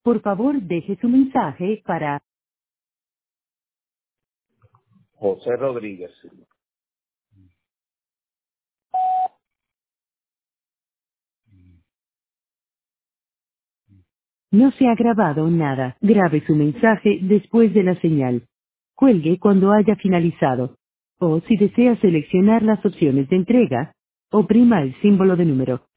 Por favor, deje su mensaje para... José Rodríguez. No se ha grabado nada. Grabe su mensaje después de la señal. Cuelgue cuando haya finalizado. O si desea seleccionar las opciones de entrega, oprima el símbolo de número.